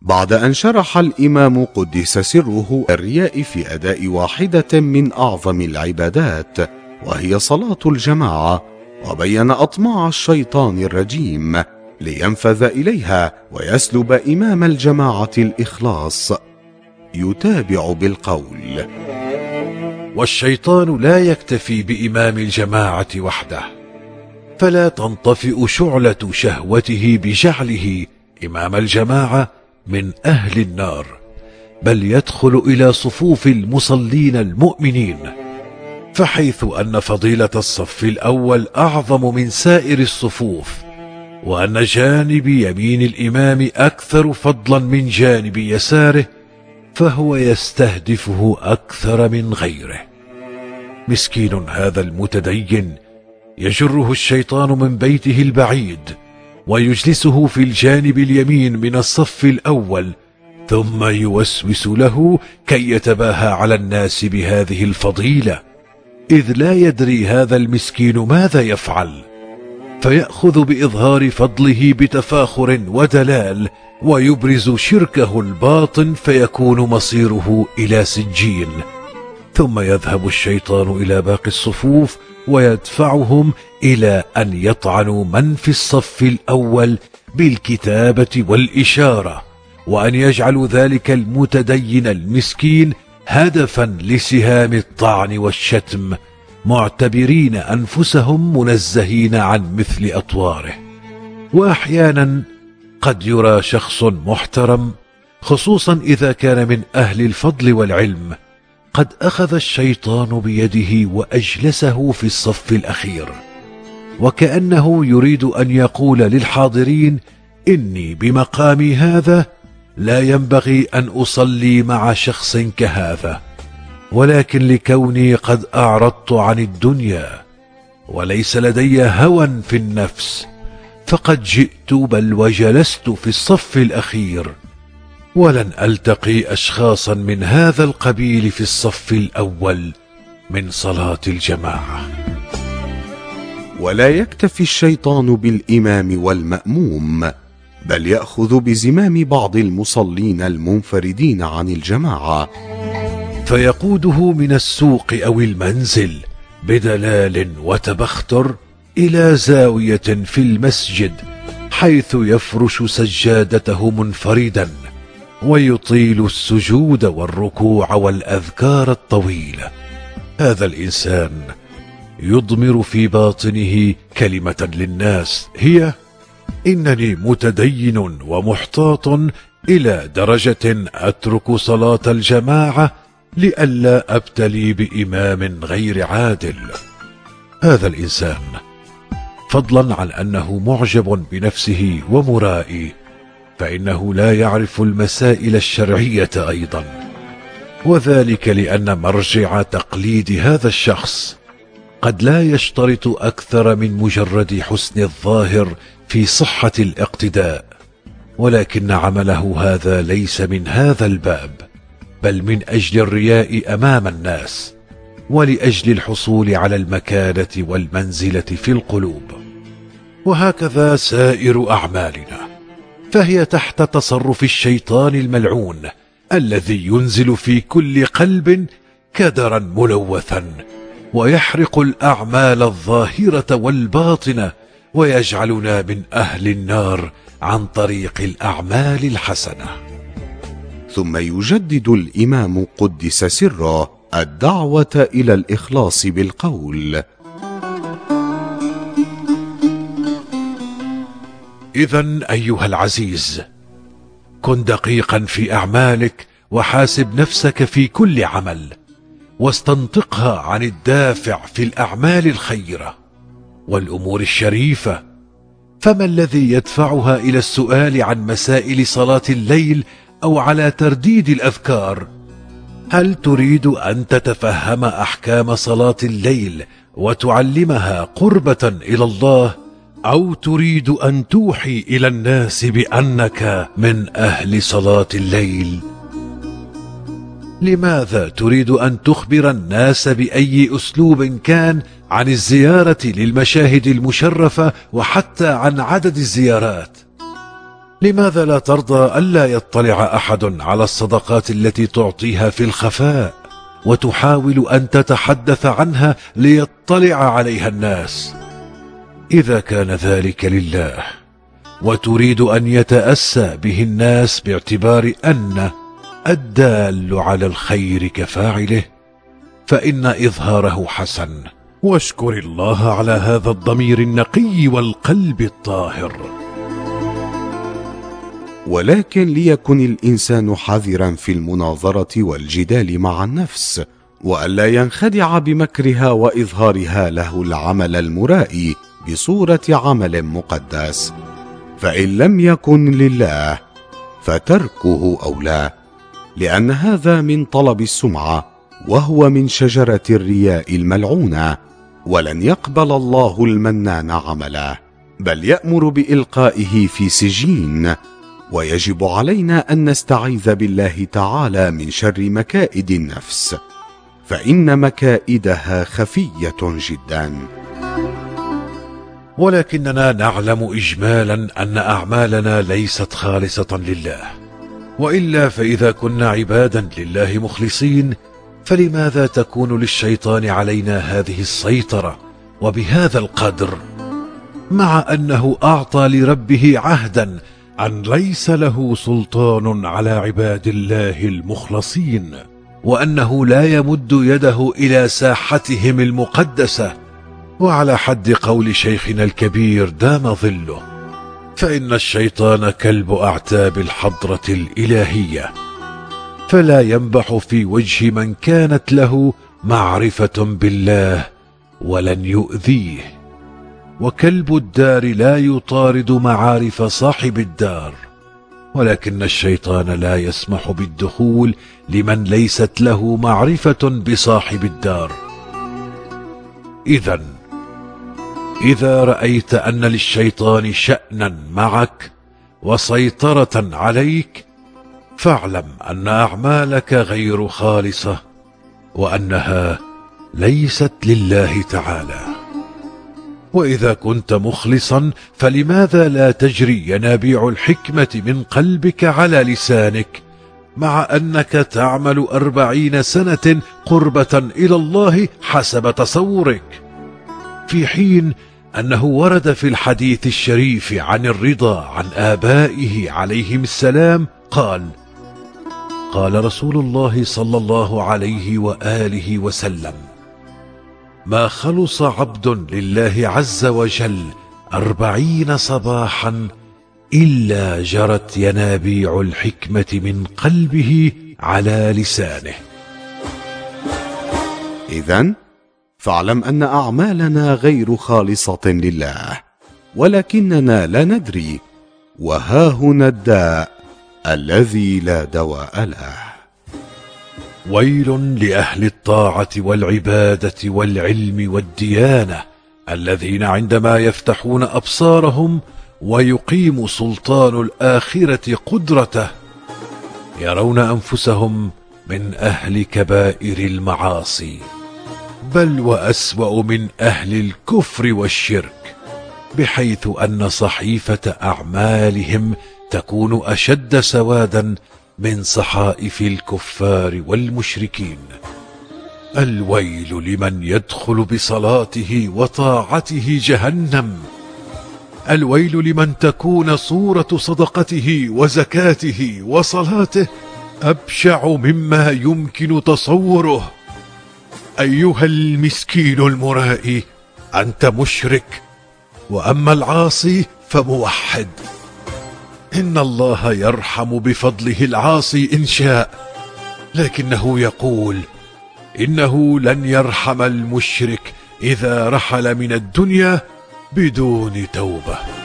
بعد أن شرح الإمام قدس سره الرياء في أداء واحدة من أعظم العبادات وهي صلاة الجماعة، وبين أطماع الشيطان الرجيم لينفذ إليها ويسلب إمام الجماعة الإخلاص. يتابع بالقول: والشيطان لا يكتفي بإمام الجماعة وحده، فلا تنطفئ شعلة شهوته بجعله إمام الجماعة من أهل النار، بل يدخل إلى صفوف المصلين المؤمنين، فحيث أن فضيلة الصف الأول أعظم من سائر الصفوف، وأن جانب يمين الإمام أكثر فضلا من جانب يساره، فهو يستهدفه أكثر من غيره. مسكين هذا المتدين يجره الشيطان من بيته البعيد ويجلسه في الجانب اليمين من الصف الأول، ثم يوسوس له كي يتباهى على الناس بهذه الفضيلة، إذ لا يدري هذا المسكين ماذا يفعل، فيأخذ بإظهار فضله بتفاخر ودلال، ويبرز شركه الباطن، فيكون مصيره إلى سجين. ثم يذهب الشيطان إلى باقي الصفوف ويدفعهم إلى أن يطعنوا من في الصف الأول بالكتابة والإشارة، وأن يجعلوا ذلك المتدين المسكين هدفا لسهام الطعن والشتم، معتبرين أنفسهم منزهين عن مثل أطواره. وأحيانا قد يرى شخص محترم، خصوصا إذا كان من أهل الفضل والعلم، قد أخذ الشيطان بيده وأجلسه في الصف الأخير، وكأنه يريد أن يقول للحاضرين: إني بمقامي هذا لا ينبغي أن أصلي مع شخص كهذا، ولكن لكوني قد أعرضت عن الدنيا وليس لدي هوى في النفس، فقد جئت بل وجلست في الصف الأخير، ولن ألتقي أشخاصا من هذا القبيل في الصف الأول من صلاة الجماعة. ولا يكتفي الشيطان بالإمام والمأموم، بل يأخذ بزمام بعض المصلين المنفردين عن الجماعة، فيقوده من السوق أو المنزل بدلال وتبختر إلى زاوية في المسجد، حيث يفرش سجادته منفردا ويطيل السجود والركوع والأذكار الطويلة. هذا الإنسان يضمر في باطنه كلمة للناس هي: إنني متدين ومحتاط إلى درجة أترك صلاة الجماعة لئلا أبتلي بإمام غير عادل. هذا الإنسان فضلا عن أنه معجب بنفسه ومرائي، فإنه لا يعرف المسائل الشرعية أيضا، وذلك لأن مرجع تقليد هذا الشخص قد لا يشترط أكثر من مجرد حسن الظاهر في صحة الاقتداء، ولكن عمله هذا ليس من هذا الباب، بل من أجل الرياء أمام الناس، ولأجل الحصول على المكانة والمنزلة في القلوب. وهكذا سائر أعمالنا، فهي تحت تصرف الشيطان الملعون الذي ينزل في كل قلب كدرا ملوثا، ويحرق الأعمال الظاهرة والباطنة، ويجعلنا من أهل النار عن طريق الأعمال الحسنة. ثم يجدد الإمام قدس سره الدعوة إلى الإخلاص بالقول: إذن أيها العزيز، كن دقيقا في أعمالك، وحاسب نفسك في كل عمل، واستنطقها عن الدافع في الأعمال الخيرة والأمور الشريفة. فما الذي يدفعها إلى السؤال عن مسائل صلاة الليل أو على ترديد الأذكار؟ هل تريد أن تتفهم أحكام صلاة الليل وتعلمها قربة إلى الله، أو تريد أن توحي إلى الناس بأنك من أهل صلاة الليل؟ لماذا تريد أن تخبر الناس بأي أسلوب كان عن الزيارة للمشاهد المشرفة، وحتى عن عدد الزيارات؟ لماذا لا ترضى ألا يطلع أحد على الصدقات التي تعطيها في الخفاء وتحاول أن تتحدث عنها ليطلع عليها الناس؟ إذا كان ذلك لله وتريد أن يتأسى به الناس باعتبار أن الدال على الخير كفاعله، فإن إظهاره حسن، واشكر الله على هذا الضمير النقي والقلب الطاهر. ولكن ليكن الإنسان حذرا في المناظرة والجدال مع النفس، وألا ينخدع بمكرها وإظهارها له العمل المرائي بصورة عمل مقدس، فإن لم يكن لله فتركه أولى، لأن هذا من طلب السمعة، وهو من شجرة الرياء الملعونة، ولن يقبل الله المنان عمله، بل يأمر بإلقائه في سجين. ويجب علينا أن نستعيذ بالله تعالى من شر مكائد النفس، فإن مكائدها خفية جدا. ولكننا نعلم إجمالا أن أعمالنا ليست خالصة لله، وإلا فإذا كنا عبادا لله مخلصين فلماذا تكون للشيطان علينا هذه السيطرة وبهذا القدر، مع أنه أعطى لربه عهدا أن ليس له سلطان على عباد الله المخلصين، وأنه لا يمد يده إلى ساحتهم المقدسة. وعلى حد قول شيخنا الكبير دام ظله، فإن الشيطان كلب أعتاب الحضرة الإلهية، فلا ينبح في وجه من كانت له معرفة بالله ولن يؤذيه، وكلب الدار لا يطارد معارف صاحب الدار، ولكن الشيطان لا يسمح بالدخول لمن ليست له معرفة بصاحب الدار. إذا رأيت أن للشيطان شأنا معك وسيطرة عليك، فاعلم أن أعمالك غير خالصة، وأنها ليست لله تعالى. وإذا كنت مخلصا فلماذا لا تجري ينابيع الحكمة من قلبك على لسانك، مع أنك تعمل 40 سنة قربة إلى الله حسب تصورك، في حين أنه ورد في الحديث الشريف عن الرضا عن آبائه عليهم السلام قال رسول الله صلى الله عليه وآله وسلم: ما خلص عبد لله عز وجل 40 صباحا إلا جرت ينابيع الحكمة من قلبه على لسانه. إذن فاعلم أن أعمالنا غير خالصة لله، ولكننا لا ندري، وها هنا الداء الذي لا دواء له. ويل لأهل الطاعة والعبادة والعلم والديانة الذين عندما يفتحون أبصارهم ويقيم سلطان الآخرة قدرته يرون أنفسهم من أهل كبائر المعاصي، بل وأسوأ من أهل الكفر والشرك، بحيث أن صحيفة أعمالهم تكون أشد سوادا من صحائف الكفار والمشركين. الويل لمن يدخل بصلاته وطاعته جهنم، الويل لمن تكون صورة صدقته وزكاته وصلاته أبشع مما يمكن تصوره. أيها المسكين المرائي، أنت مشرك، وأما العاصي فموحد. إن الله يرحم بفضله العاصي إن شاء، لكنه يقول إنه لن يرحم المشرك إذا رحل من الدنيا بدون توبة.